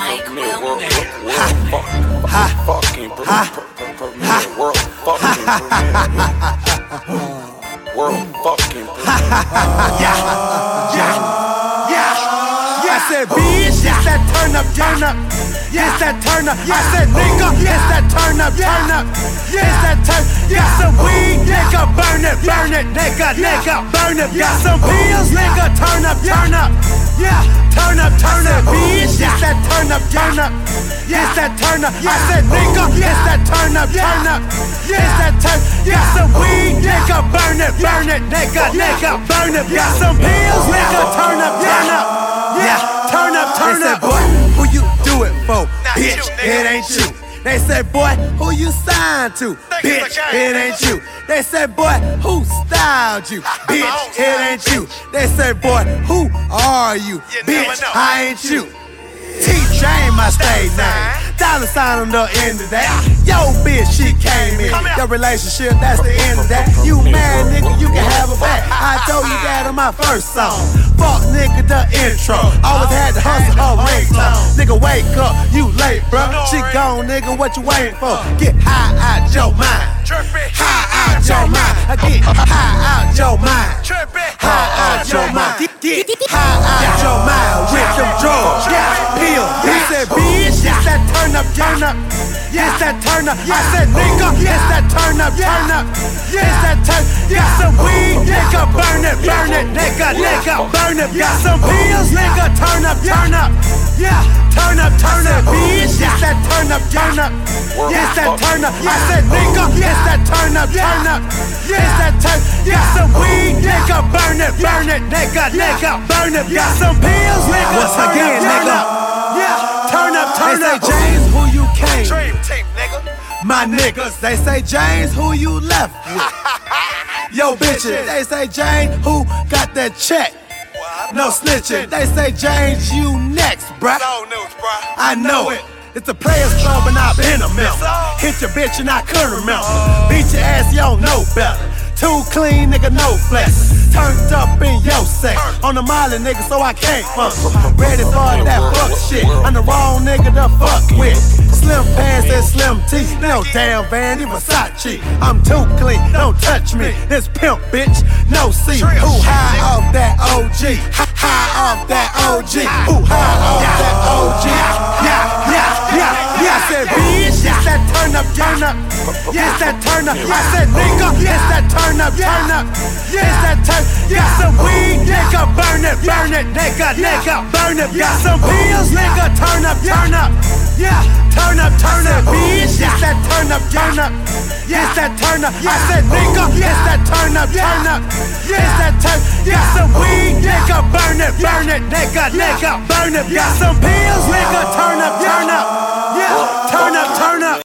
Mike Will. I said, bitch, it's that turn up. It's that turn up. I said, nigga, it's that turn up. It's that turn. Got some weed, nigga, burn it, nigga, burn it. Got some pills, nigga, turn up. Yeah, turn up. Bitch, it's that turn up. It's that turn up. I said, nigga, it's that turn up. It's that turn. Got some weed, nigga, burn it, nigga, burn it. Got some pills, nigga, turn up. Yeah, turn up. They said, boy, who you do it for? Bitch, it ain't you. They said, boy, who you signed to? Bitch, it ain't you. They said, boy, who styled you? Bitch, it ain't you. They said, boy, who are you? Bitch, I ain't you. T-J ain't my stage name. $sign on the end of that. Yo, bitch, she came in. Your relationship, that's the end of that. You mad, nigga, you can have her back. I told you that on my first song. Fuck, nigga, the intro. Always had to hustle her ringtone. Nigga, wake up, you late, bro. She gone, nigga, what you waiting for? Get high out your mind. High out your mind. I get high out your mind. High out your mind. Get high out your mind with them drugs. Pills. He said, bitch, it's that turn up. It's that turn up. I said, nigga, it's that turn up. It's that turn. Got some weed, nigga, burn it, nigga, burn it. Got some pills, nigga, turn up. Yeah, turn up. Bitch, it's that turn up. It's that turn up. I said, nigga, it's that turn up. It's that turn. Got some weed, nigga, burn it, nigga, burn it. Got some pills, nigga, once again, nigga. Yeah, turn up. They say, James, who you came Dream team, nigga. My niggas, they say, James, who you left with? Yo, bitches, they say, James, who got that check? No snitching. They say, James, you next, bruh. I know it. It's a players club and I've been a member. Hit your bitch and I couldn't remember. Beat your ass, you don't know better. Too clean, nigga, no flex. Turned up in your sex. On the molly, nigga, so I can't fuck. Ready for that fuck shit. I'm the wrong nigga to fuck with. Slim pants and slim teeth. No damn Vandy Versace. I'm too clean, don't touch me. This pimp, bitch, no C. Who high off that OG? High off that OG. Who high off that OG? Yeah. I said, bitch, it's that turn up. It's that turn up. I said, nigga, it's that turn up. It's that turn. Got some weed, nigga, burn it, nigga, burn it. Got some pills, nigga, turn up. Yeah, turn up. Bitch, it's that turn up. It's that turn up. I said, nigga, it's that turn up. It's that turn. Got some weed, nigga, burn it, nigga, burn it. Got some pills, nigga, turn up. Yeah, turn up.